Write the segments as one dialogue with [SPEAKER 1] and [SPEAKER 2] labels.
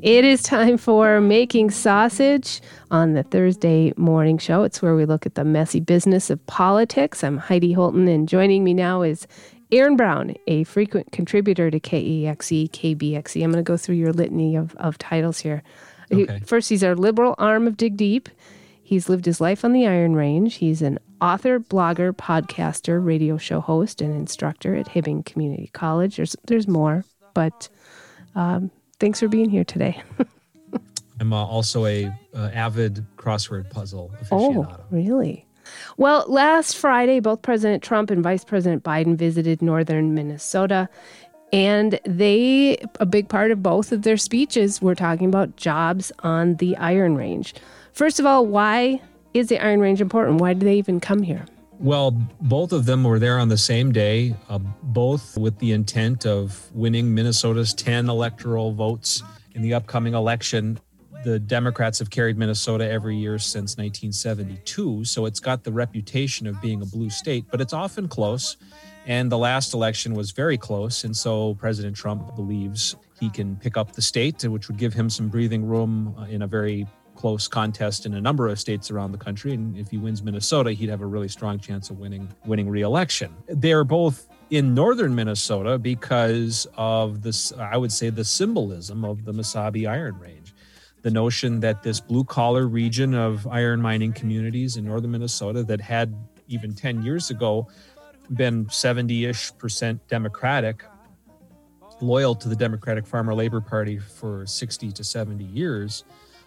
[SPEAKER 1] It is time for Making Sausage on the Thursday morning show. It's where we look at the messy business of politics. I'm Heidi Holton, and joining me now is Aaron Brown, a frequent contributor to KEXE, KBXE. I'm going to go through your litany of titles here.
[SPEAKER 2] Okay.
[SPEAKER 1] First, he's our liberal arm of Dig Deep. He's lived his life on the Iron Range. He's an author, blogger, podcaster, radio show host, and instructor at Hibbing Community College. There's more, but thanks for being here today.
[SPEAKER 2] I'm also a avid crossword puzzle aficionado.
[SPEAKER 1] Oh, really? Well, last Friday, both President Trump and Vice President Biden visited northern Minnesota, and a big part of both of their speeches were talking about jobs on the Iron Range. First of all, why is the Iron Range important? Why did they even come here?
[SPEAKER 2] Well, both of them were there on the same day, both with the intent of winning Minnesota's 10 electoral votes in the upcoming election. The Democrats have carried Minnesota every year since 1972, so it's got the reputation of being a blue state, but it's often close. And the last election was very close, and so President Trump believes he can pick up the state, which would give him some breathing room in a very close contest in a number of states around the country. And if he wins Minnesota, he'd have a really strong chance of winning re-election. They're both in northern Minnesota because of this, I would say, the symbolism of the Mesabi Iron Range. The notion that this blue-collar region of iron mining communities in northern Minnesota that had even 10 years ago been 70-ish% Democratic, loyal to the Democratic Farmer Labor Party for 60 to 70 years,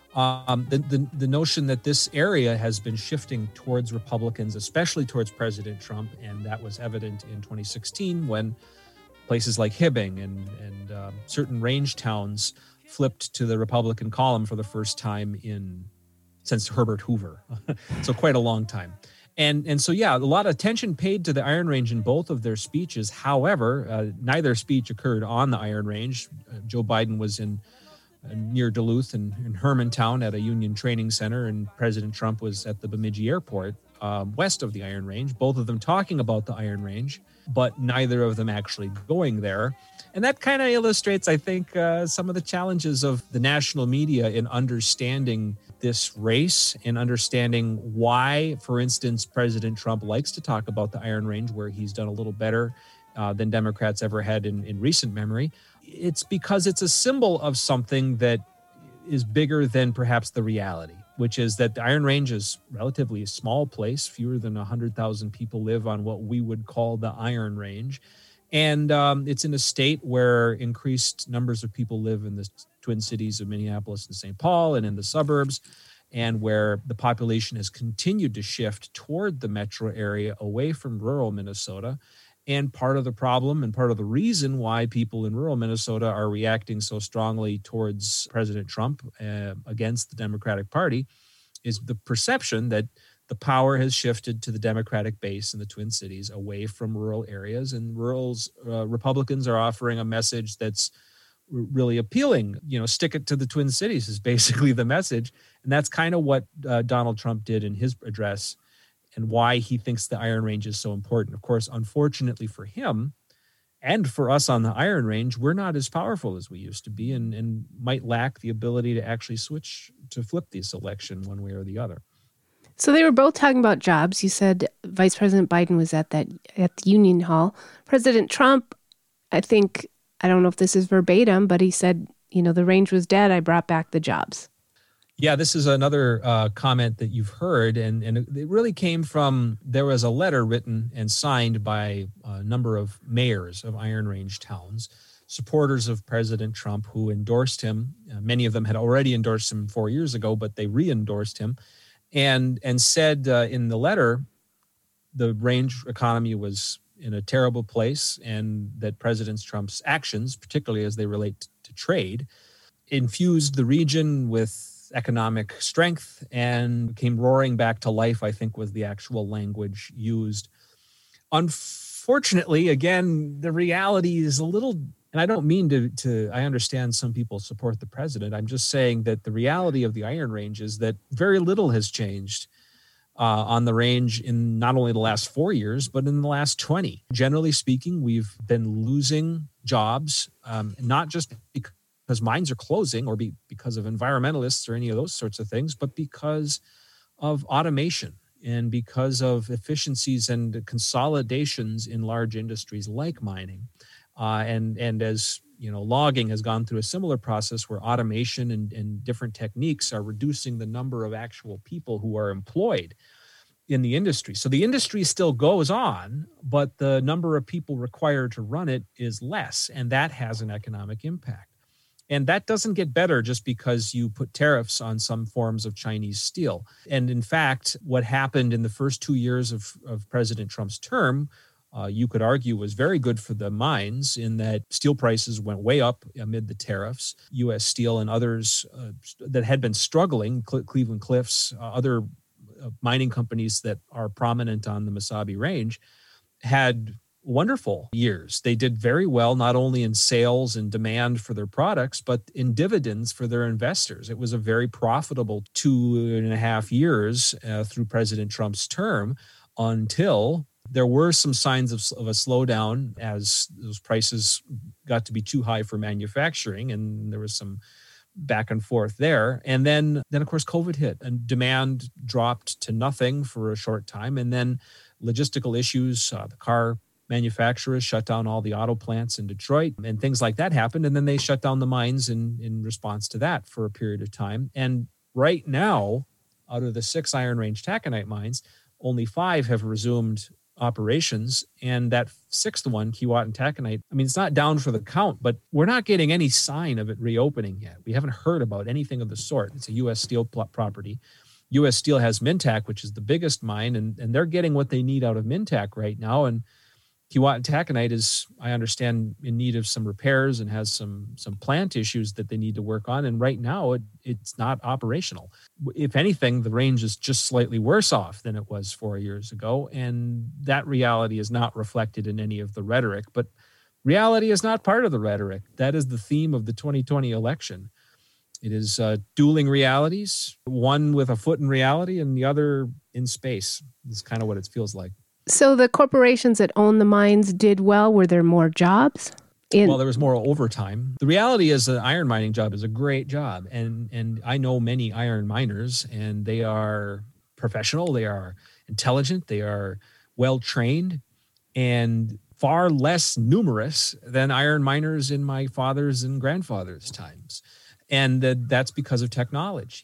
[SPEAKER 2] the notion that this area has been shifting towards Republicans, especially towards President Trump, and that was evident in 2016 when places like Hibbing and certain range towns flipped to the Republican column for the first time since Herbert Hoover, so quite a long time. And so, yeah, a lot of attention paid to the Iron Range in both of their speeches. However, neither speech occurred on the Iron Range. Joe Biden was near Duluth and in Hermantown at a Union training center, and President Trump was at the Bemidji Airport west of the Iron Range, both of them talking about the Iron Range, but neither of them actually going there. And that kind of illustrates, I think, some of the challenges of the national media in understanding this race and understanding why, for instance, President Trump likes to talk about the Iron Range, where he's done a little better than Democrats ever had in recent memory. It's because it's a symbol of something that is bigger than perhaps the reality, which is that the Iron Range is relatively a small place. Fewer than 100,000 people live on what we would call the Iron Range. And it's in a state where increased numbers of people live in the Twin Cities of Minneapolis and St. Paul and in the suburbs, and where the population has continued to shift toward the metro area away from rural Minnesota. And part of the problem and part of the reason why people in rural Minnesota are reacting so strongly towards President Trump against the Democratic Party is the perception that the power has shifted to the Democratic base in the Twin Cities away from rural areas, and Republicans are offering a message that's really appealing. Stick it to the Twin Cities is basically the message. And that's kind of what Donald Trump did in his address and why he thinks the Iron Range is so important. Of course, unfortunately for him and for us on the Iron Range, we're not as powerful as we used to be and might lack the ability to actually flip this election one way or the other.
[SPEAKER 1] So they were both talking about jobs. You said Vice President Biden was at the Union Hall. President Trump, I don't know if this is verbatim, but he said, the range was dead. I brought back the jobs.
[SPEAKER 2] Yeah, this is another comment that you've heard, and it really came from, there was a letter written and signed by a number of mayors of Iron Range towns, supporters of President Trump who endorsed him. Many of them had already endorsed him 4 years ago, but they re-endorsed him. And said in the letter, the range economy was in a terrible place, and that President Trump's actions, particularly as they relate to trade, infused the region with economic strength and came roaring back to life, I think was the actual language used. Unfortunately, again, the reality is a little, and I don't mean to I understand some people support the president. I'm just saying that the reality of the Iron Range is that very little has changed on the range in not only the last 4 years, but in the last 20. Generally speaking, we've been losing jobs, not just because because mines are closing or because of environmentalists or any of those sorts of things, but because of automation and because of efficiencies and consolidations in large industries like mining. And as logging has gone through a similar process where automation and different techniques are reducing the number of actual people who are employed in the industry. So the industry still goes on, but the number of people required to run it is less, and that has an economic impact. And that doesn't get better just because you put tariffs on some forms of Chinese steel. And in fact, what happened in the first 2 years of President Trump's term, you could argue was very good for the mines in that steel prices went way up amid the tariffs. U.S. Steel and others that had been struggling, Cleveland Cliffs, other mining companies that are prominent on the Mesabi Range, had wonderful years. They did very well, not only in sales and demand for their products, but in dividends for their investors. It was a very profitable 2.5 years through President Trump's term, until there were some signs of a slowdown as those prices got to be too high for manufacturing, and there was some back and forth there. And then of course, COVID hit and demand dropped to nothing for a short time. And then logistical issues, the car manufacturers shut down all the auto plants in Detroit and things like that happened. And then they shut down the mines in response to that for a period of time. And right now, out of the 6 Iron Range taconite mines, only 5 have resumed operations. And that 6th one, Keewatin Taconite, I mean, it's not down for the count, but we're not getting any sign of it reopening yet. We haven't heard about anything of the sort. It's a U.S. Steel property. U.S. Steel has Mintac, which is the biggest mine, and they're getting what they need out of Mintac right now. And Keewatin Taconite is, I understand, in need of some repairs and has some plant issues that they need to work on. And right now, it's not operational. If anything, the range is just slightly worse off than it was 4 years ago. And that reality is not reflected in any of the rhetoric. But reality is not part of the rhetoric. That is the theme of the 2020 election. It is dueling realities, one with a foot in reality and the other in space. It's kind of what it feels like.
[SPEAKER 1] So the corporations that own the mines did well. Were there more jobs?
[SPEAKER 2] Well, there was more overtime. The reality is an iron mining job is a great job. And I know many iron miners, and they are professional, they are intelligent, they are well-trained, and far less numerous than iron miners in my father's and grandfather's times. And that's because of technology.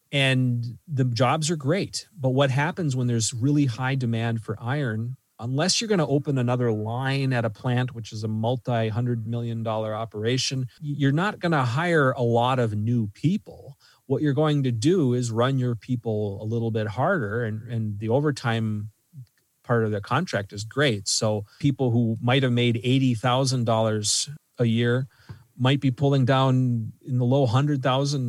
[SPEAKER 2] And the jobs are great. But what happens when there's really high demand for iron, unless you're going to open another line at a plant, which is a multi-$100 million operation, you're not going to hire a lot of new people. What you're going to do is run your people a little bit harder, and the overtime part of the contract is great. So people who might have made $80,000 a year might be pulling down in the low $100,000,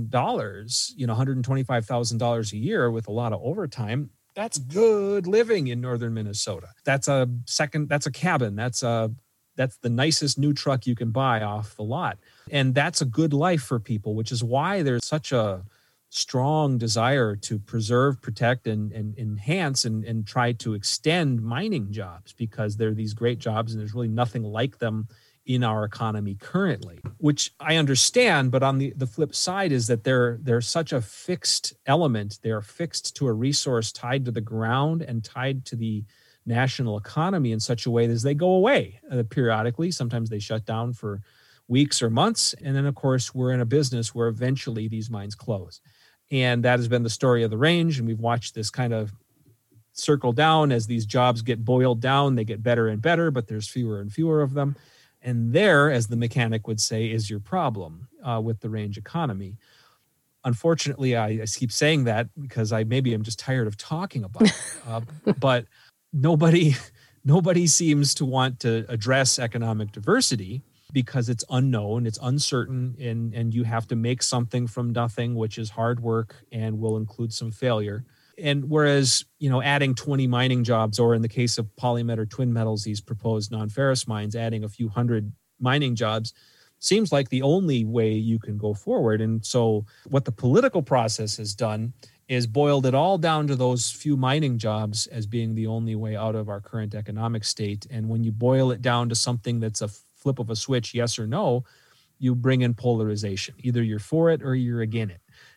[SPEAKER 2] $125,000 a year with a lot of overtime. That's good living in northern Minnesota. That's a cabin. That's the nicest new truck you can buy off the lot. And that's a good life for people, which is why there's such a strong desire to preserve, protect, and enhance and try to extend mining jobs, because they're these great jobs and there's really nothing like them in our economy currently, which I understand. But on the flip side is that they're such a fixed element. They're fixed to a resource tied to the ground and tied to the national economy in such a way that as they go away periodically. Sometimes they shut down for weeks or months. And then, of course, we're in a business where eventually these mines close. And that has been the story of the range. And we've watched this kind of circle down as these jobs get boiled down. They get better and better, but there's fewer and fewer of them. And there, as the mechanic would say, is your problem with the range economy. Unfortunately, I keep saying that because maybe I'm just tired of talking about it. But nobody seems to want to address economic diversity because it's unknown, it's uncertain, and you have to make something from nothing, which is hard work and will include some failure. And whereas, adding 20 mining jobs, or in the case of Polymet or Twin Metals, these proposed non-ferrous mines, adding a few hundred mining jobs seems like the only way you can go forward. And so what the political process has done is boiled it all down to those few mining jobs as being the only way out of our current economic state. And when you boil it down to something that's a flip of a switch, yes or no, you bring in polarization. Either you're for it or you're against it.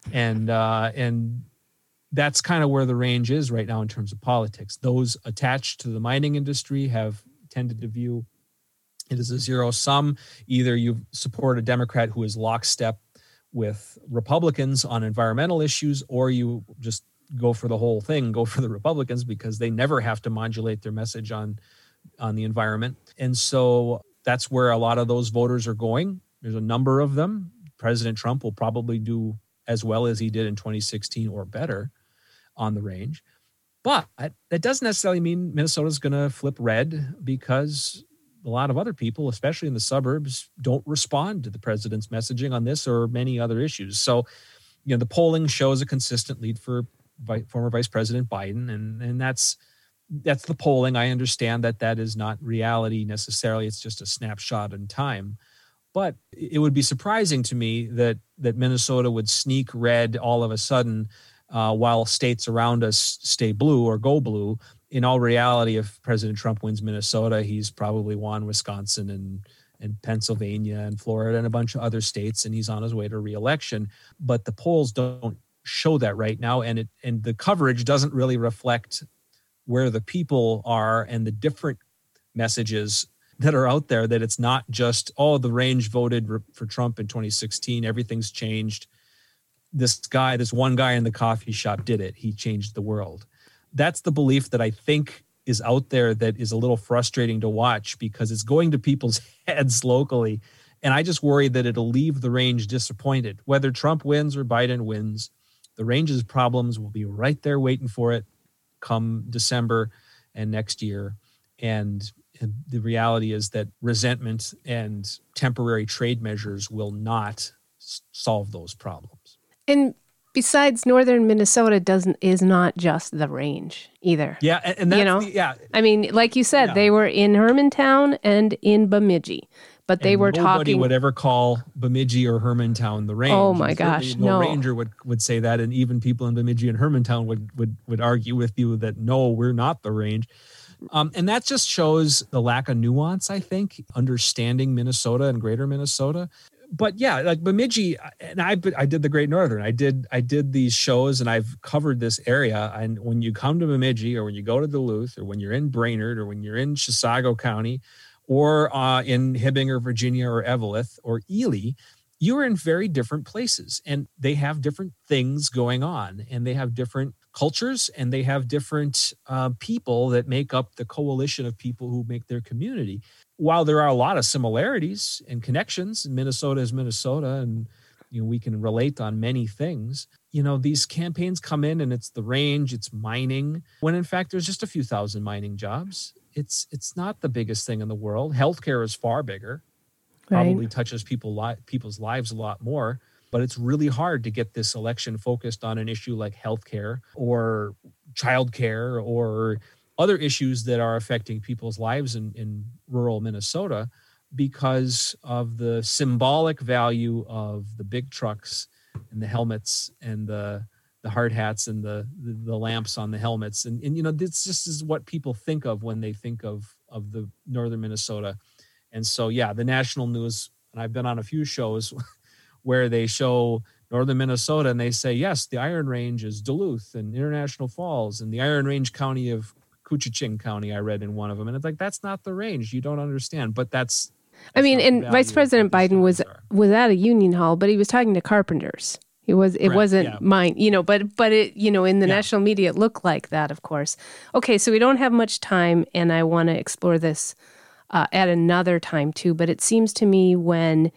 [SPEAKER 2] And that's kind of where the range is right now in terms of politics. Those attached to the mining industry have tended to view it as a zero sum. Either you support a Democrat who is lockstep with Republicans on environmental issues, or you just go for the whole thing, go for the Republicans, because they never have to modulate their message on the environment. And so that's where a lot of those voters are going. There's a number of them. President Trump will probably do as well as he did in 2016 or better on the range. But that doesn't necessarily mean Minnesota's going to flip red, because a lot of other people, especially in the suburbs, don't respond to the president's messaging on this or many other issues. So, the polling shows a consistent lead for former Vice President Biden, and that's the polling. I understand that is not reality necessarily. It's just a snapshot in time. But it would be surprising to me that Minnesota would sneak red all of a sudden while states around us stay blue or go blue. In all reality, if President Trump wins Minnesota, he's probably won Wisconsin and Pennsylvania and Florida and a bunch of other states, and he's on his way to re-election. But the polls don't show that right now, and the coverage doesn't really reflect where the people are and the different messages that are out there, that it's not just, the range voted for Trump in 2016, everything's changed. This one guy in the coffee shop did it. He changed the world. That's the belief that I think is out there, that is a little frustrating to watch, because it's going to people's heads locally. And I just worry that it'll leave the range disappointed. Whether Trump wins or Biden wins, the range's problems will be right there waiting for it come December and next year. And the reality is that resentment and temporary trade measures will not solve those problems.
[SPEAKER 1] And besides, northern Minnesota is not just the range either.
[SPEAKER 2] Yeah, and that's
[SPEAKER 1] I mean, like you said, they were in Hermantown and in Bemidji, but they were talking.
[SPEAKER 2] Nobody would ever call Bemidji or Hermantown the range.
[SPEAKER 1] Oh my gosh, no
[SPEAKER 2] ranger would say that, and even people in Bemidji and Hermantown would argue with you that no, we're not the range. And that just shows the lack of nuance, I think, understanding Minnesota and greater Minnesota. But yeah, like Bemidji, and I did the Great Northern. I did these shows, and I've covered this area. And when you come to Bemidji, or when you go to Duluth, or when you're in Brainerd, or when you're in Chisago County, or in Hibbing or Virginia or Eveleth or Ely, you are in very different places, and they have different things going on, and they have different cultures, and they have different people that make up the coalition of people who make their community. While there are a lot of similarities and connections, Minnesota is Minnesota, and we can relate on many things. These campaigns come in, and it's the range, it's mining, when in fact there's just a few thousand mining jobs. It's not the biggest thing in the world. Healthcare is far bigger, probably touches people's lives a lot more. But it's really hard to get this election focused on an issue like healthcare or childcare or other issues that are affecting people's lives in rural Minnesota, because of the symbolic value of the big trucks and the helmets and the hard hats and the lamps on the helmets. And this just is what people think of when they think of the northern Minnesota. And so, the national news, and I've been on a few shows where they show northern Minnesota and they say, yes, the Iron Range is Duluth and International Falls, and the Iron Range County of Koochiching County, I read in one of them. And it's like, that's not the range. You don't understand. But that's
[SPEAKER 1] and Vice President Biden was at a union hall, but he was talking to carpenters. It wasn't mine, but it, in the national media, it looked like that, of course. Okay, so we don't have much time, and I want to explore this at another time too. But it seems to me when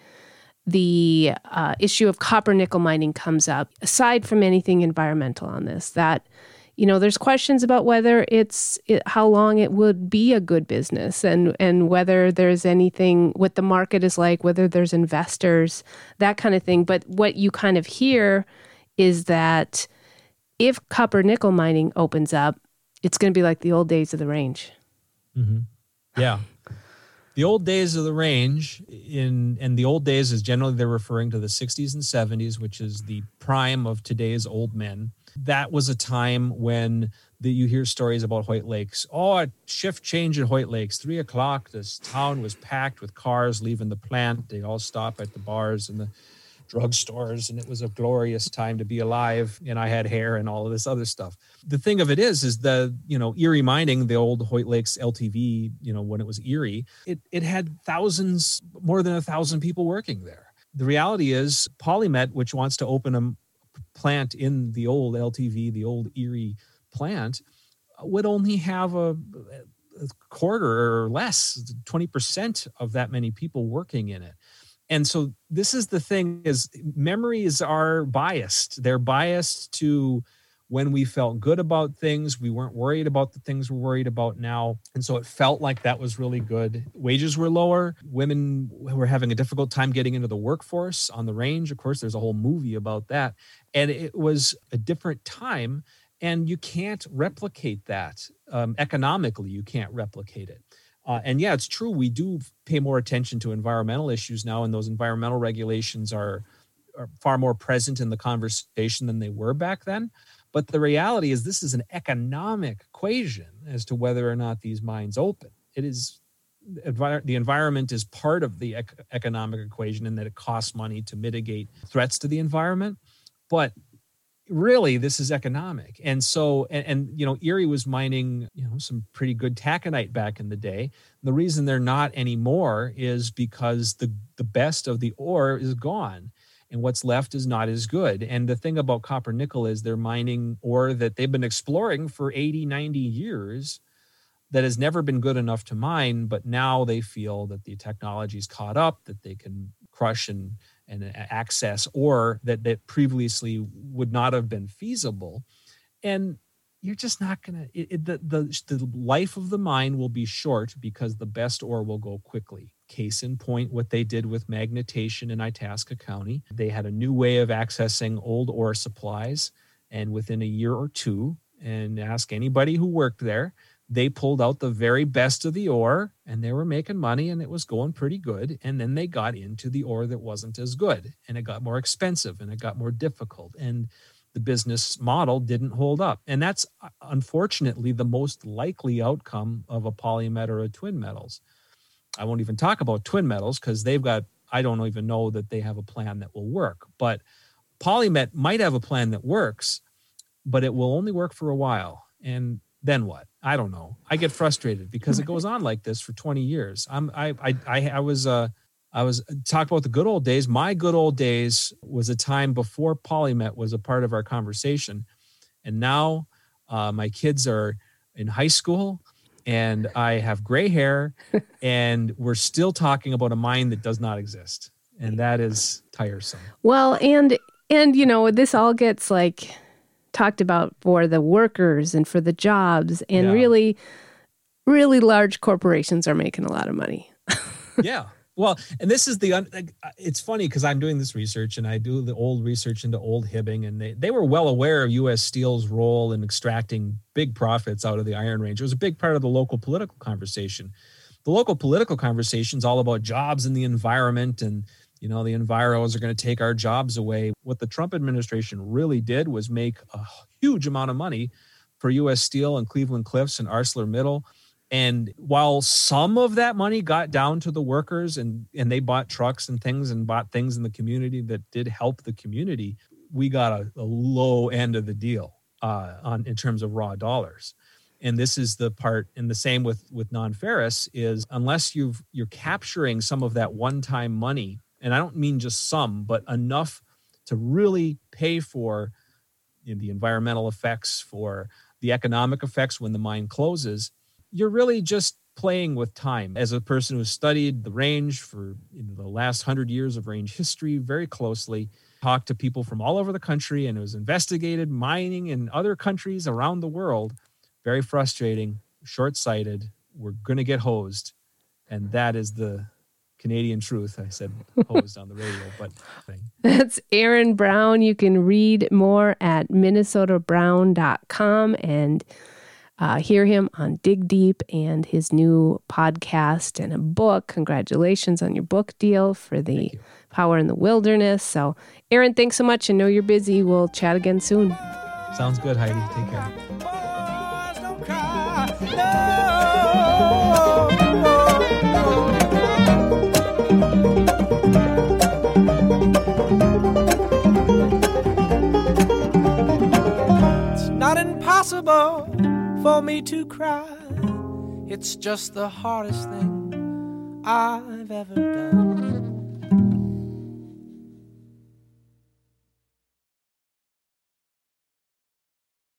[SPEAKER 1] the issue of copper nickel mining comes up, aside from anything environmental on this, that, there's questions about whether how long it would be a good business, and whether there's anything, what the market is like, whether there's investors, that kind of thing. But what you kind of hear is that if copper nickel mining opens up, it's going to be like the old days of the range.
[SPEAKER 2] Mm-hmm. Yeah. The old days of the range, and the old days is generally they're referring to the 60s and 70s, which is the prime of today's old men. That was a time when that you hear stories about Hoyt Lakes. Oh, a shift change at Hoyt Lakes, 3:00. This town was packed with cars leaving the plant. They all stop at the bars and the drugstores, and it was a glorious time to be alive. And I had hair and all of this other stuff. The thing of it is the, Erie Mining, the old Hoyt Lakes LTV, when it was Erie, it had more than 1,000 people working there. The reality is PolyMet, which wants to open a plant in the old LTV, the old Erie plant, would only have a quarter or less, 20% of that many people working in it. And so this is the thing, is memories are biased. They're biased to when we felt good about things. We weren't worried about the things we're worried about now. And so it felt like that was really good. Wages were lower. Women were having a difficult time getting into the workforce on the range. Of course, there's a whole movie about that. And it was a different time. And you can't replicate that. Economically, you can't replicate it. And yeah, it's true. We do pay more attention to environmental issues now, and those environmental regulations are far more present in the conversation than they were back then. But the reality is this is an economic equation as to whether or not these mines open. It is the environment is part of the economic equation, in that it costs money to mitigate threats to the environment. But really, this is economic. And so, Erie was mining, some pretty good taconite back in the day. The reason they're not anymore is because the best of the ore is gone, and what's left is not as good. And the thing about copper nickel is they're mining ore that they've been exploring for 80, 90 years that has never been good enough to mine, but now they feel that the technology's caught up, that they can crush and access ore that previously would not have been feasible. And you're just not going to, the life of the mine will be short because the best ore will go quickly. Case in point, what they did with magnetation in Itasca County. They had a new way of accessing old ore supplies, and within a year or two, and ask anybody who worked there, they pulled out the very best of the ore, and they were making money, and it was going pretty good. And then they got into the ore that wasn't as good, and it got more expensive, and it got more difficult, and the business model didn't hold up. And that's unfortunately the most likely outcome of a PolyMet or a Twin Metals. I won't even talk about Twin Metals because I don't even know that they have a plan that will work. But PolyMet might have a plan that works, but it will only work for a while. And then what? I don't know. I get frustrated because it goes on like this for 20 years. I was talking about the good old days. My good old days was a time before PolyMet was a part of our conversation. And now my kids are in high school and I have gray hair and we're still talking about a mine that does not exist. And that is tiresome.
[SPEAKER 1] Well, and this all gets talked about for the workers and for the jobs, and really, really large corporations are making a lot of money.
[SPEAKER 2] Yeah. Well, and this is it's funny because I'm doing this research and I do the old research into old Hibbing, and they were well aware of U.S. Steel's role in extracting big profits out of the Iron Range. It was a big part of the local political conversation. The local political conversation is all about jobs and the environment, and the enviros are going to take our jobs away. What the Trump administration really did was make a huge amount of money for U.S. Steel and Cleveland Cliffs and ArcelorMittal. And while some of that money got down to the workers and they bought trucks and things and bought things in the community that did help the community, we got a low end of the deal in terms of raw dollars. And this is the part, and the same with non-ferrous, is unless you're capturing some of that one-time money, and I don't mean just some, but enough to really pay for the environmental effects, for the economic effects when the mine closes, you're really just playing with time. As a person who studied the range for the last 100 years of range history very closely, talked to people from all over the country, and was investigated mining in other countries around the world. Very frustrating, short-sighted. We're going to get hosed. And that is the Canadian truth. I said hosed on the radio, but
[SPEAKER 1] that's Aaron Brown. You can read more at minnesotabrown.com and hear him on Dig Deep and his new podcast and a book. Congratulations on your book deal for the Power in the Wilderness. So, Aaron, thanks so much. I know you're busy. We'll chat again soon.
[SPEAKER 2] Sounds good, Heidi. Take care.
[SPEAKER 3] It's not impossible for me to cry. It's just the hardest thing I've ever done.